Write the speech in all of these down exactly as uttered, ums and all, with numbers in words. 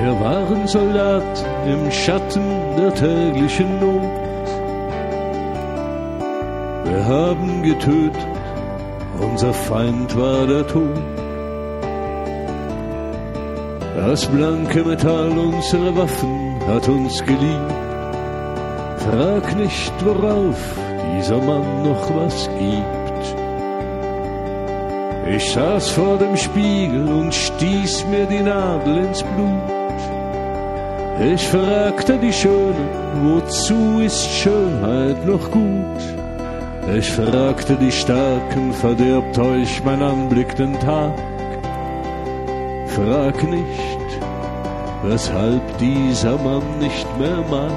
Wir waren Soldat im Schatten der täglichen Not. Wir haben getötet, unser Feind war der Tod. Das blanke Metall unserer Waffen hat uns geliebt. Frag nicht, worauf dieser Mann noch was gibt. Ich saß vor dem Spiegel und stieß mir die Nadel ins Blut. Ich fragte die Schöne, wozu ist Schönheit noch gut? Ich fragte die Starken, verdirbt euch mein Anblick den Tag? Frag nicht, weshalb dieser Mann nicht mehr mag.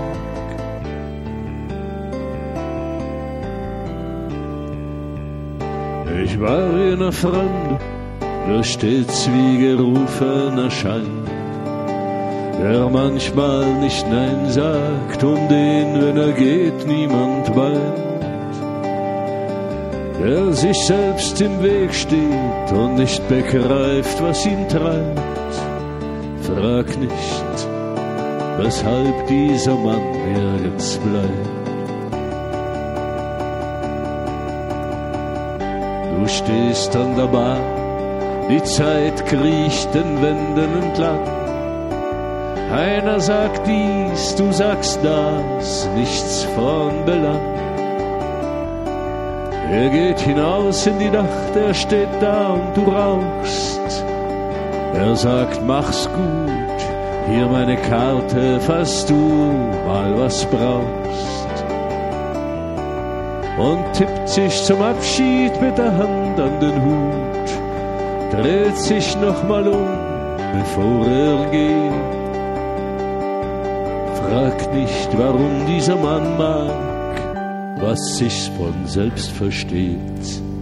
Ich war jener Fremde, der stets wie gerufen erscheint, der manchmal nicht Nein sagt, um den, wenn er geht, niemand weint, der sich selbst im Weg steht und nicht begreift, was ihn treibt. Frag nicht, weshalb dieser Mann nirgends bleibt. Du stehst an der Bar, die Zeit kriecht den Wänden entlang. Einer sagt dies, du sagst das, nichts von Belang. Er geht hinaus in die Nacht, er steht da und du rauchst. Er sagt, mach's gut, hier meine Karte, falls du mal was brauchst. Und tippt sich zum Abschied mit der Hand an den Hut, dreht sich nochmal um, bevor er geht. Frag nicht, warum dieser Mann mag, was sich von selbst versteht.